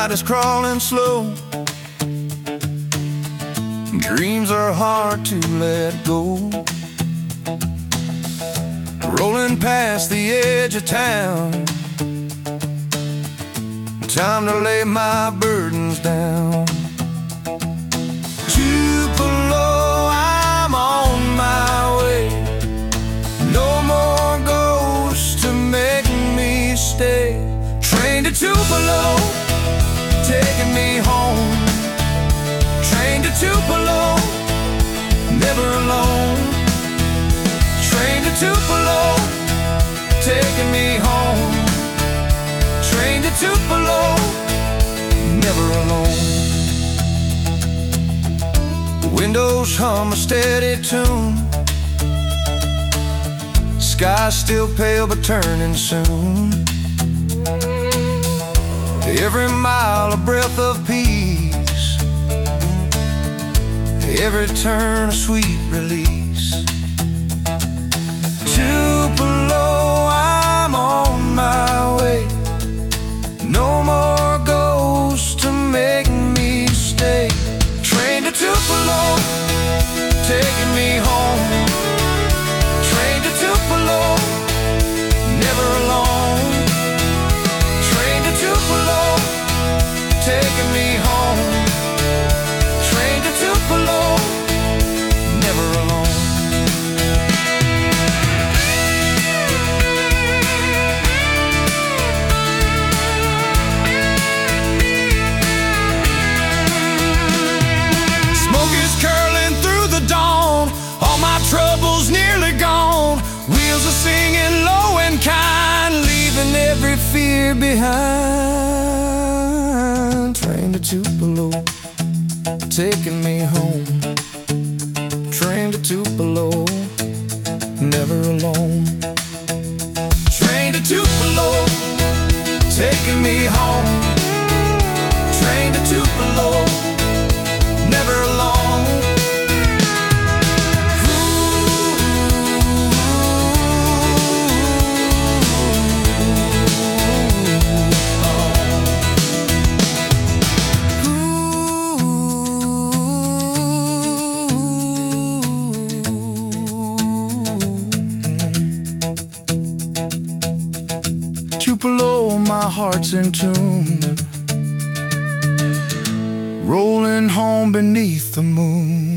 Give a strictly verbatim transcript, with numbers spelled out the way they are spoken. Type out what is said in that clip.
night is crawling slow. Dreams are hard to let go. Rolling past the edge of town, time to lay my burdens down. Tupelo, I'm on my way. No more ghosts to make me stay. Train to Tupelo, taking me home. Train to Tupelo, never alone. Train to Tupelo, taking me home. Train to Tupelo, never alone. The windows hum a steady tune. Sky's still pale but turning soon. Every mile a breath of peace, every turn a sweet release. Tupelo, I'm on my way. No more ghosts to make me stay. Train to Tupelo, taking me home. Train to Tupelo, never alone. Train to Tupelo, taking me home. Train to Tupelo, never alone. Smoke is curling through the dawn, all my troubles nearly gone. Wheels are singing low and kind, leaving every fear behind. Train to Tupelo, taking me home. Train to Tupelo, never alone. Train to Tupelo, taking me home. Train to Tupelo, never alone. Tupelo, my heart's in tune, rolling home beneath the moon.